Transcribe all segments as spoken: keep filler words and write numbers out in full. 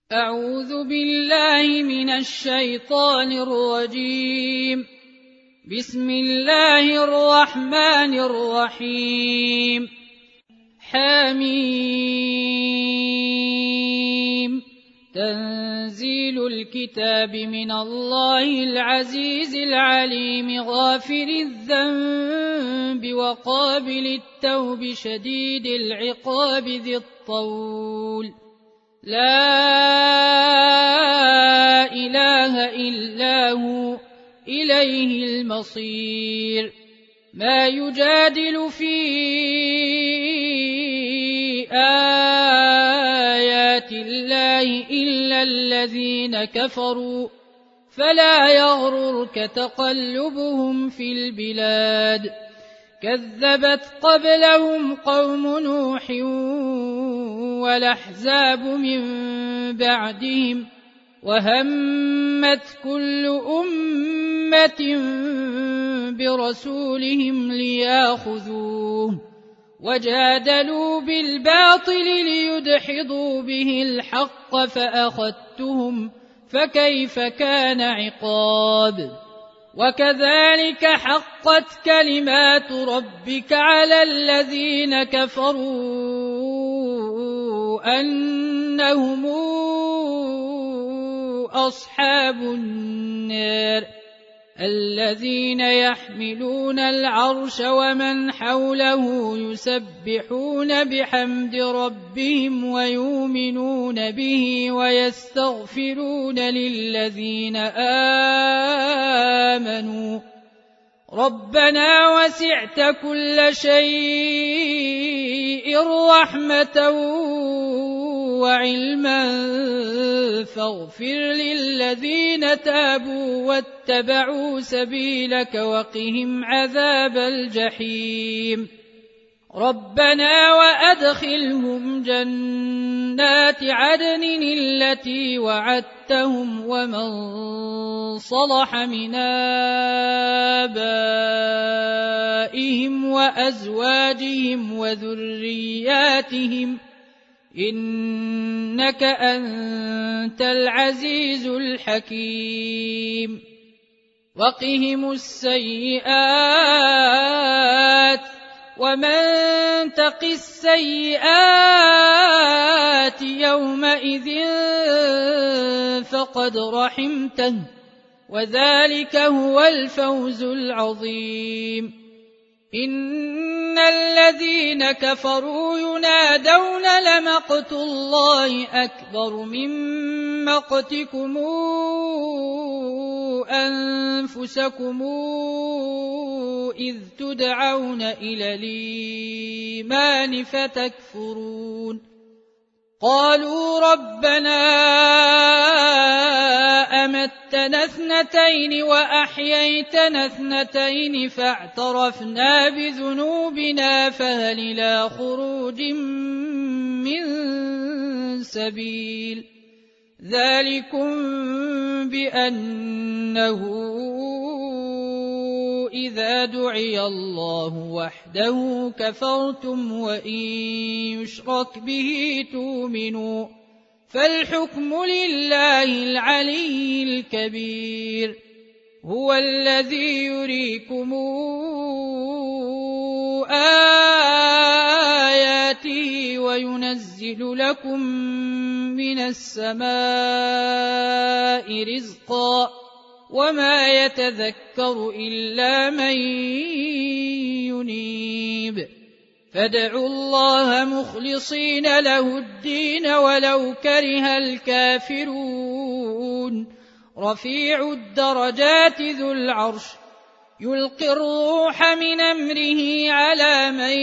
أعوذ بالله من الشيطان الرجيم. بسم الله الرحمن الرحيم. حميم. تنزيل الكتاب من الله العزيز العليم غافر الذنب وقابل التوب شديد العقاب ذي الطول لا إله إلا هو إليه المصير. ما يجادل في آيات الله إلا الذين كفروا فلا يغررك تقلبهم في البلاد. كذبت قبلهم قوم نوح والأحزاب من بعدهم وهمت كل أمة برسولهم ليأخذوه وجادلوا بالباطل ليدحضوا به الحق فأخذتهم فكيف كان عقاب. وكذلك حقت كلمات ربك على الذين كفروا أنهم أصحاب النار الذين يحملون العرش ومن حوله يسبحون بحمد ربهم ويؤمنون به ويستغفرون للذين آمنوا ربنا وسعت كل شيء رحمة وعلما فاغفر للذين تابوا واتبعوا سبيلك وقهم عذاب الجحيم. ربنا وأدخلهم جنات عدن التي وعدتهم ومن صلح من آبائهم وأزواجهم وذرياتهم إنك أنت العزيز الحكيم. وقهم السيئات ومن تق السيئات يومئذ فقد رحمته وذلك هو الفوز العظيم. إن الذين كفروا ينادون لمقت الله أكبر من مقتكم أنفسكم إذ تدعون إلى الإيمان فتكفرون. قالوا ربنا أمتنا اثنتين وأحييتنا اثنتين فاعترفنا بذنوبنا فهل إلى خروج من سبيل. ذلكم بأنه إذا دعي الله وحده كفرتم وإن يشرك به تؤمنوا فالحكم لله العلي الكبير. هو الذي يريكم آياته وينزل لكم من السماء رزقا وما يتذكر إلا من ينيب. فادعوا الله مخلصين له الدين ولو كره الكافرون. رفيع الدرجات ذو العرش يلقي الروح من أمره على من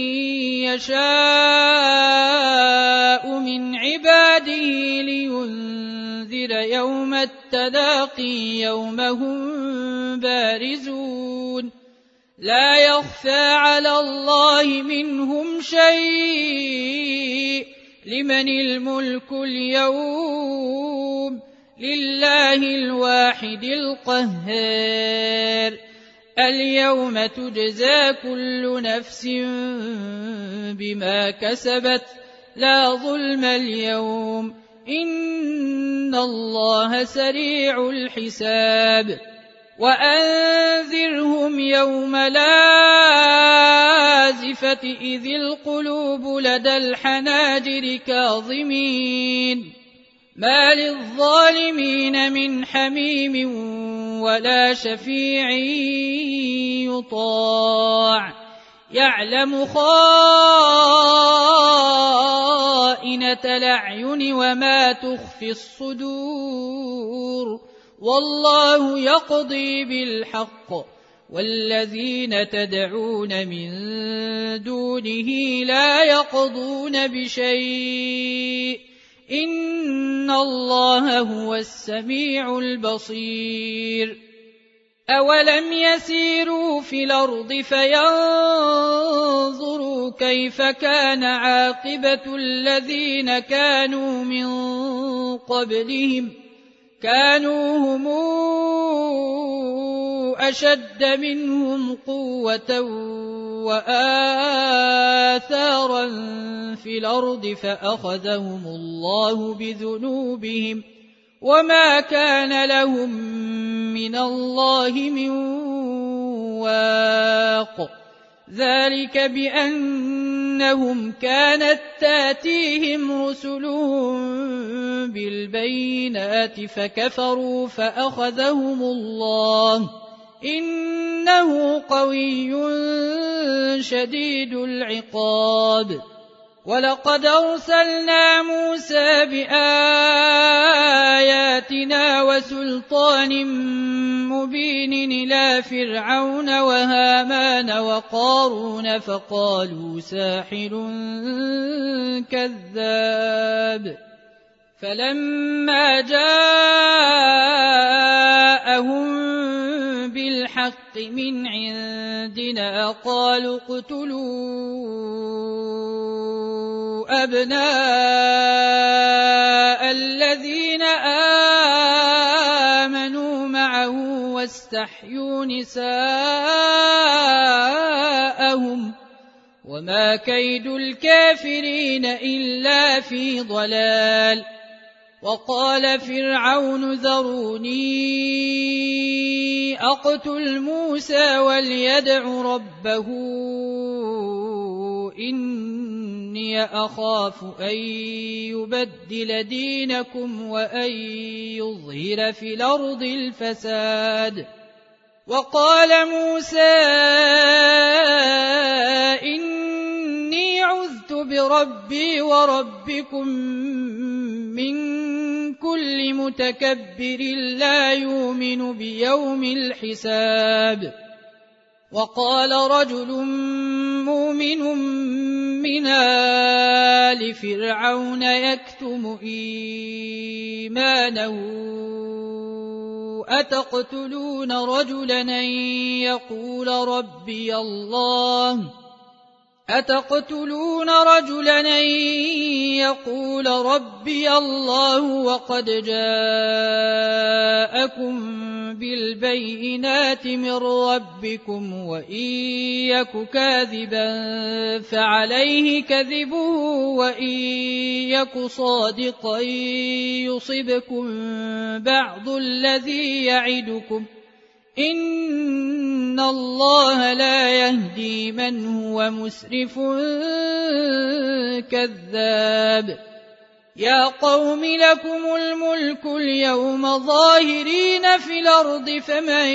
يشاء من عباده لينذر يوم التلاقي يوم هم بارزون لا يخفى على الله منهم شيء. لمن الملك اليوم؟ لله الواحد القهار. اليوم تجزى كل نفس بما كسبت لا ظلم اليوم إن الله سريع الحساب وأنذرهم يوم الآزفة إذ القلوب لدى الحناجر كاظمين ما للظالمين من حميم ولا شفيع يطاع يعلم خائنة الأعين وما تخفي الصدور والله يقضي بالحق والذين تدعون من دونه لا يقضون بشيء إن الله هو السميع البصير أولم يسيروا في الأرض فينظروا كيف كان عاقبة الذين كانوا من قبلهم كانوا هم أشد منهم قوة وآثارا في الأرض فأخذهم الله بذنوبهم وما كان لهم من الله من واق ذلك بأنهم كانت تاتيهم رسلهم بالبينات فكفروا فأخذهم الله إنه قوي شديد العقاب ولقد أرسلنا موسى بآياتنا وسلطان مبين إلى فرعون وهامان وقارون فقالوا ساحر كذاب فلما جاءهم بالحق من عندنا قالوا اقتلوا أبناء الذين آمنوا معه واستحيوا نساءهم وما كيد الكافرين إلا في ضلال وقال فرعون ذروني أقتل موسى وليدع ربه إني أخاف أن يبدل دينكم وأن يظهر في الأرض الفساد وقال موسى إني عذت بربي وربكم من كل متكبر لا يؤمن بيوم الحساب وقال رجل مؤمن من آل فرعون يكتم إيمانه أتقتلون رجلا أن يقول ربي الله أتقتلون رجلا أن يقول ربي الله وقد جاءكم بالبينات من ربكم وإن يك كاذبا فعليه كذبه وإن يك صادقا يصبكم بعض الذي يعدكم إن الله لا يهدي من هو مسرف كذاب يا قوم لكم الملك اليوم ظاهرين في الأرض فمن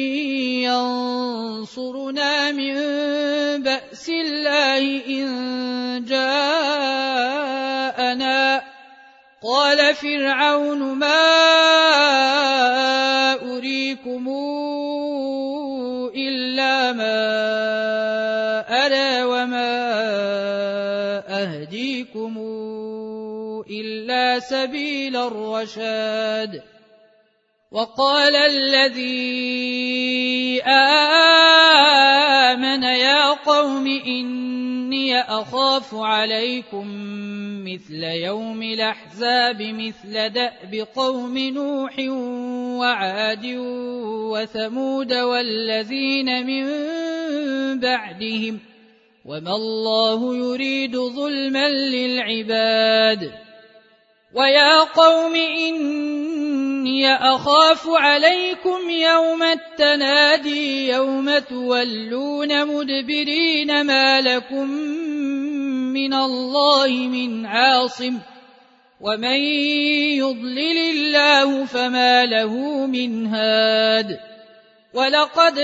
ينصرنا من بأس الله إن جاءنا قال فرعون ما أريكم إلا ما أرى وما أهديكم إلا سبيل الرشاد وقال الذي آمن يا قوم إني أخاف عليكم مثل يوم الأحزاب مثل دأب قوم نوح وعاد وثمود والذين من بعدهم وما الله يريد ظلما للعباد ويا قوم إني أخاف عليكم يوم التنادي يوم تولون مدبرين ما لكم من الله من عاصم ومن يضلل الله فما له من هاد ولقد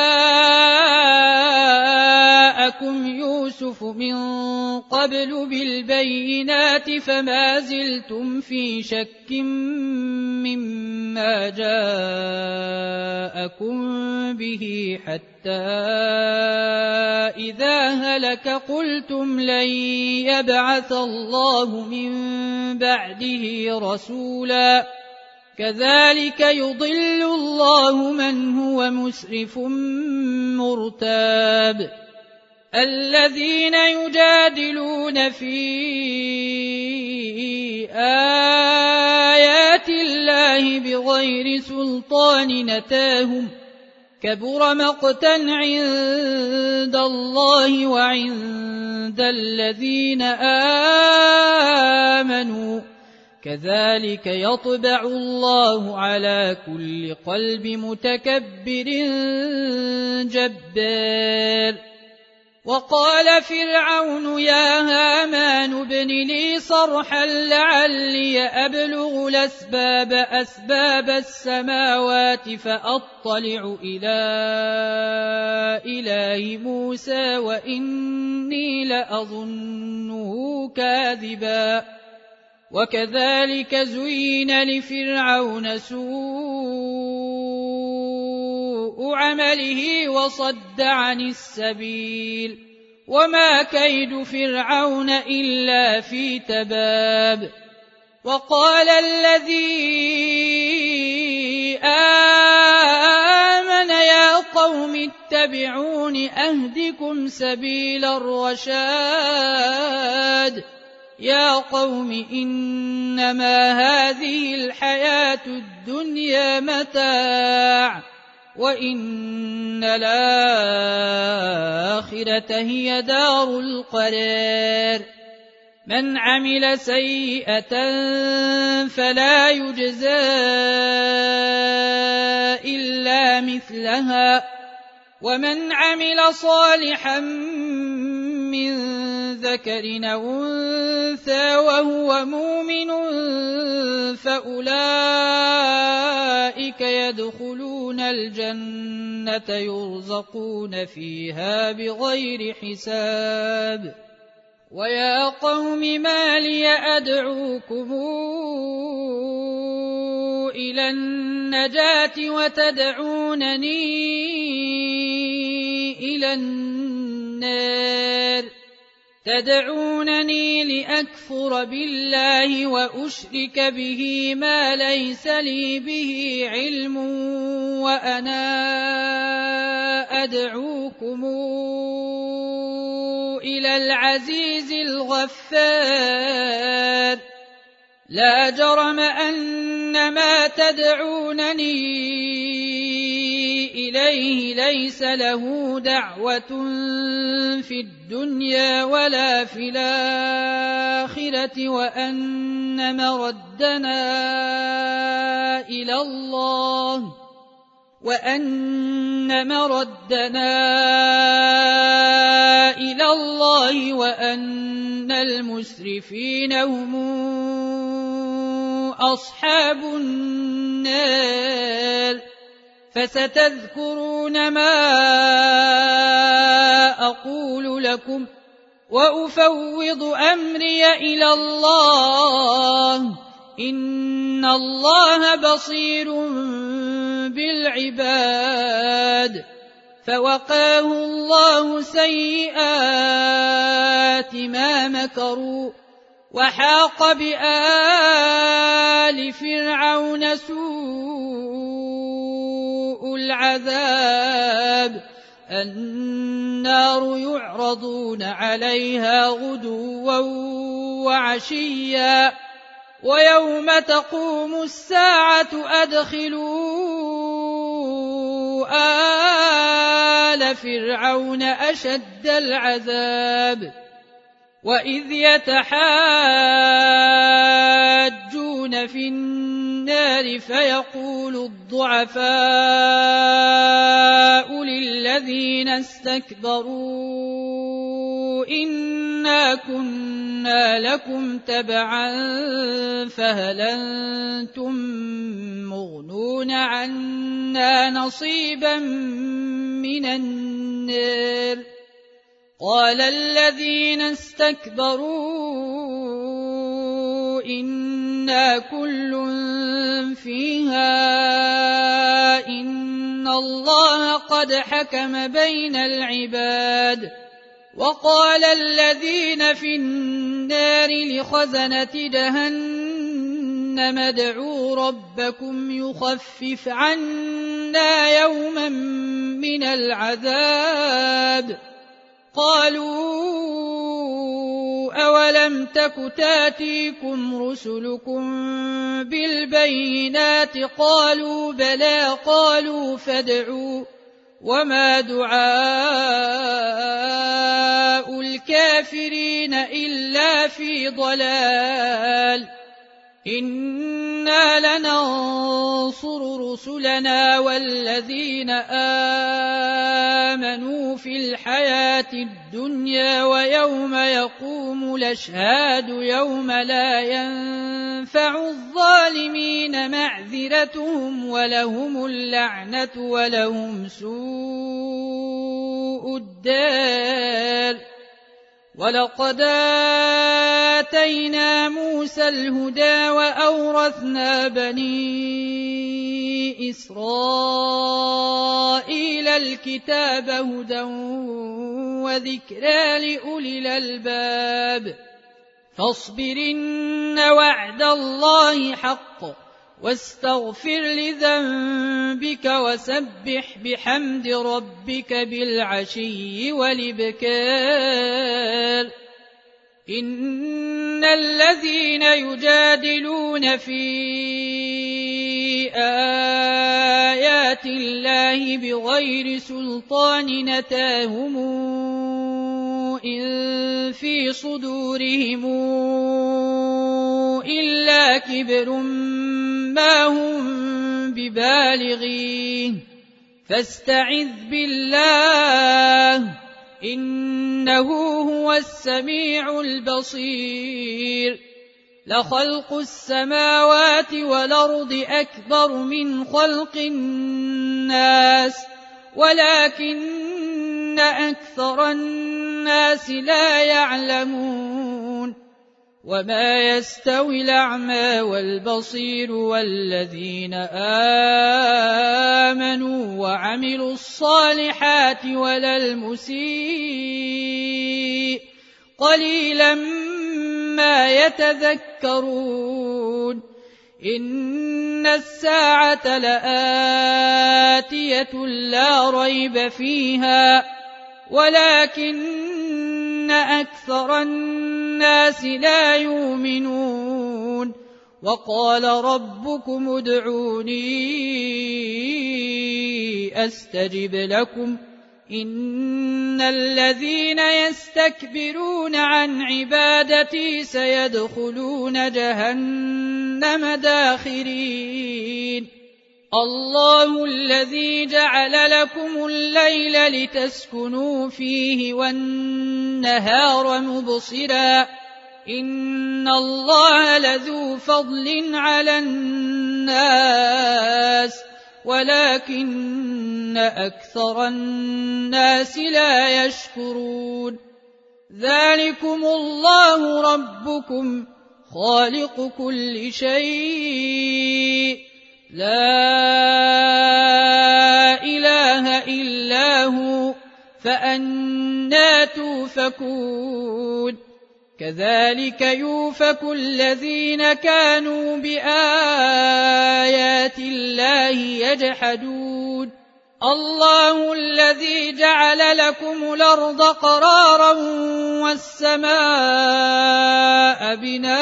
جاءكم يوسف من قبل بالبينات فما زلتم في شك مما جاءكم به حتى إذا هلك قلتم لن يبعث الله من بعده رسولا كذلك يضل الله من هو مسرف مرتاب الذين يجادلون في آيات الله بغير سلطان نتاهم كبر مقتا عند الله وعند الذين آمنوا كذلك يطبع الله على كل قلب متكبر جبار وقال فرعون يا هامان ابن لي صرحا لعلي أبلغ الأسباب أسباب السماوات فأطلع إلى إله موسى وإني لأظنه كاذبا وكذلك زين لفرعون سوء عمله وصد عن السبيل وما كيد فرعون إلا في تباب وقال الذي آمن يا قوم اتبعون أهدكم سبيل الرشاد يا قوم إنما هذه الحياة الدنيا متاع وإن الآخرة هي دار القرار من عمل سيئة فلا يجزى إلا مثلها ومن عمل صالحا من ذكر أو أنثى وهو مؤمن فأولئك يدخلون الجنة يرزقون فيها بغير حساب ويا قوم ما لي أدعوكم إلى النجاة وتدعونني إلى النار تدعونني لأكفر بالله وأشرك به ما ليس لي به علم وأنا أدعوكم إلى العزيز الغفار لا جرم أن ما تدعونني إليه ليس له دعوة في الدنيا ولا في الآخرة وأن مردنا إلى الله وأن مردنا إلى الله وأن المسرفين هم أصحاب النار فستذكرون ما أقول لكم وأفوض أمري إلى الله إن الله بصير بالعباد فوقاه الله سيئات ما مكروا وحاق بآل فرعون سوء العذاب النار يعرضون عليها غدوا وعشيا ويوم تقوم الساعة أدخلوا آل فرعون أشد العذاب وإذ يتحاجون الذين في النار فيقول الضعفاء للذين استكبروا إنا كنا لكم تبعا فهل أنتم مغنون عنا نصيبا من النار قال الذين استكبروا إنا كل فيها إن الله قد حكم بين العباد وقال الذين في النار لخزنة جهنم ادعوا ربكم يخفف عنا يوما من العذاب قالوا أولم تك تاتيكم رسلكم بالبينات قالوا بلى قالوا فادعوا وما دعاء الكافرين إلا في ضلال إنا لننصر رسلنا والذين آمنوا في الحياة الدنيا ويوم يقوم الأشهاد يوم لا ينفع الظالمين معذرتهم ولهم اللعنة ولهم سوء الدار ولقد آتينا موسى الهدى وأورثنا بني إسرائيل الكتاب هدى وذكرى لأولي الألباب فاصبر إن وعد الله حق واستغفر لذنبك وسبح بحمد ربك بالعشي والإبكار إن الذين يجادلون في آيات الله بغير سلطان نتاهم إن في صدورهم إلا كبر ما هم ببالغيه فاستعذ بالله إنه هو السميع البصير لخلق السماوات والأرض أكبر من خلق الناس ولكن أكثر الناس لا يعلمون وما يستوي الأعمى والبصير والذين آمنوا وعملوا الصالحات ولا المسيء قليلا ما يتذكرون إن الساعة لآتية لا ريب فيها ولكن أكثر الناس لا يؤمنون وقال ربكم ادعوني أستجب لكم إن الذين يستكبرون عن عبادتي سيدخلون جهنم داخرين الله الذي جعل لكم الليل لتسكنوا فيه والنهار مبصرا إن الله لذو فضل على الناس ولكن أكثر الناس لا يشكرون ذلكم الله ربكم خالق كل شيء لا إله إلا هو فأنى توفكون كذلك يوفك الذين كانوا بآيات الله يجحدون الله الذي جعل لكم الأرض قرارا والسماء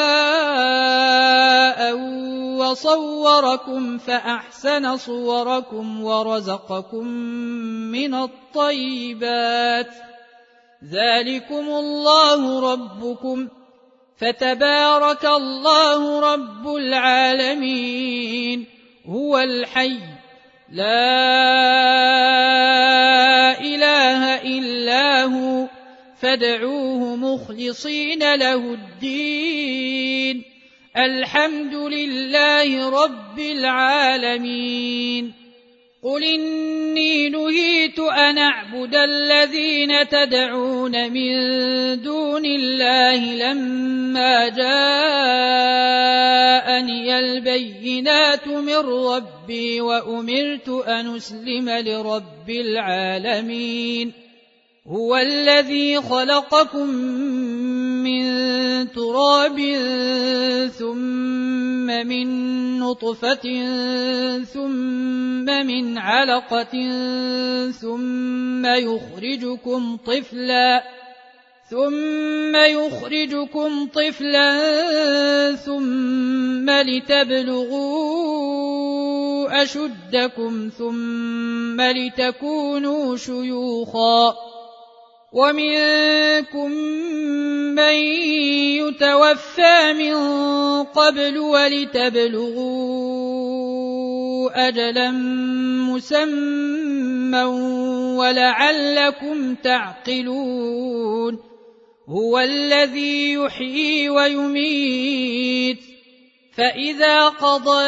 بناء وصوركم فأحسن صوركم ورزقكم من الطيبات ذلكم الله ربكم فتبارك الله رب العالمين. هو الحي لا إله إلا هو فادعوه مخلصين له الدين. الحمد لله رب العالمين. قل إني نهيت أن أعبد الذين تدعون من دون الله لما جاءني البينات من ربي وأمرت أن أسلم لرب العالمين. هو الذي خلقكم من تراب ثم من نطفة ثم من علقة ثم يخرجكم طفلا ثم يخرجكم طفلا ثم لتبلغوا أشدكم ثم لتكونوا شيوخا ومنكم من يتوفى من قبل ولتبلغوا أجلا مسمى ولعلكم تعقلون. هو الذي يحيي ويميت فإذا قضى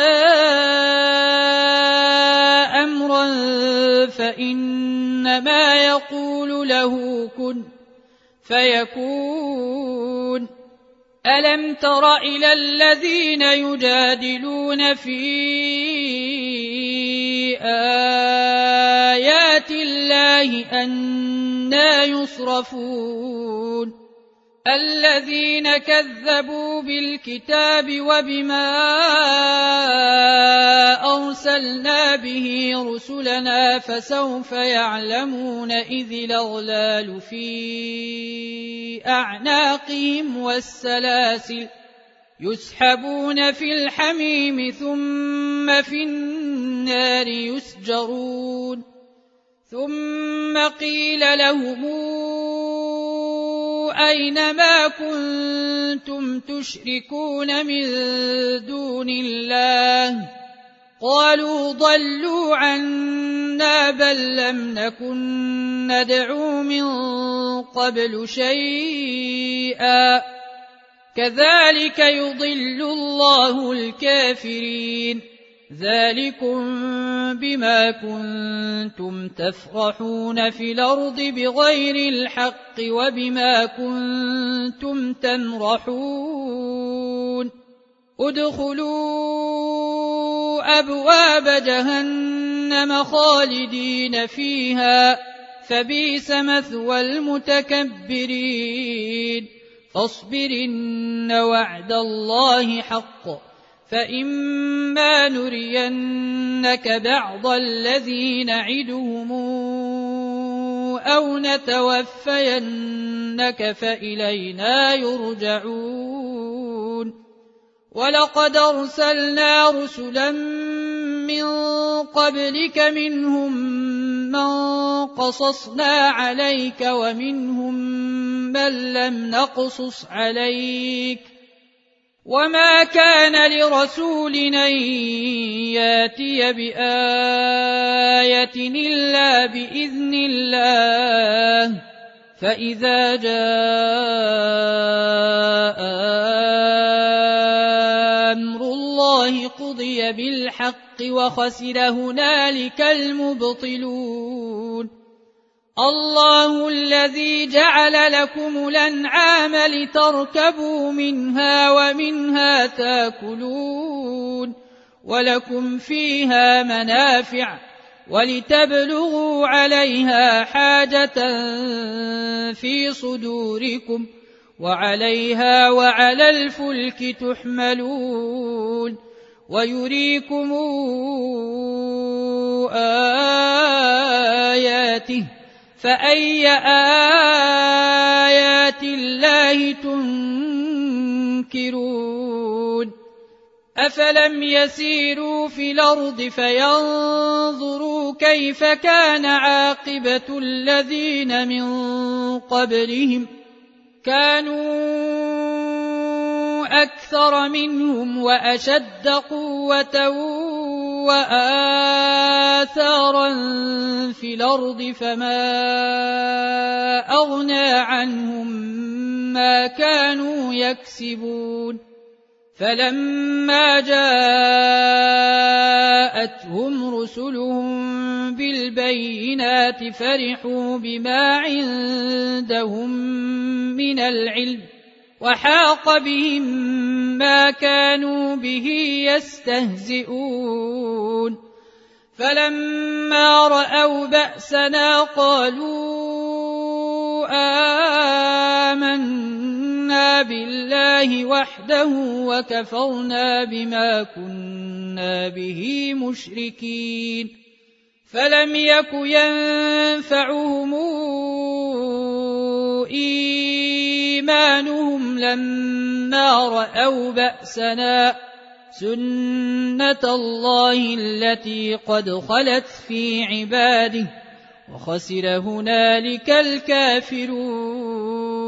أمرا فإنما يقول له كن فيكون. ألم تر إلى الذين يجادلون في آيات الله أنى يصرفون الذين كذبوا بالكتاب وبما أرسلنا به رسلنا فسوف يعلمون إذ الأغلال في أعناقهم والسلاسل يسحبون في الحميم ثم في النار يسجرون. ثم قيل لهم أين ما كنتم تشركون من دون الله قالوا ضلوا عنا بل لم نكن ندعو من قبل شيئا كذلك يضل الله الكافرين. ذلكم بما كنتم تفرحون في الأرض بغير الحق وبما كنتم تمرحون. ادخلوا أبواب جهنم خالدين فيها فبئس مثوى المتكبرين. فاصبر إن وعد الله حق فإما نرينك بعض الذي نعدهم أو نتوفينك فإلينا يرجعون. ولقد أرسلنا رسلا من قبلك منهم من قصصنا عليك ومنهم من لم نقصص عليك وما كان لرسول أن ياتي بآية إلا بإذن الله فإذا جاء أمر الله قضي بالحق وخسر هنالك المبطلون. الله الذي جعل لكم الأنعام لتركبوا منها ومنها تاكلون ولكم فيها منافع ولتبلغوا عليها حاجة في صدوركم وعليها وعلى الفلك تحملون ويريكم آياته فأي آيات الله تنكرون. أفلم يسيروا في الأرض فينظروا كيف كان عاقبة الذين من قبلهم كانوا أكثر منهم وأشد قوة وآثارا في الأرض فما أغنى عنهم ما كانوا يكسبون فلما جاءتهم رسلهم بالبينات فرحوا بما عندهم من العلم وحاق بهم ما كانوا به يستهزئون فلما رأوا بأسنا قالوا آمنا بالله وحده وكفرنا بما كنا به مشركين فلم يك ينفعهم إيمانهم لما رأوا بأسنا سنة الله التي قد خلت في عباده وخسر هنالك الكافرون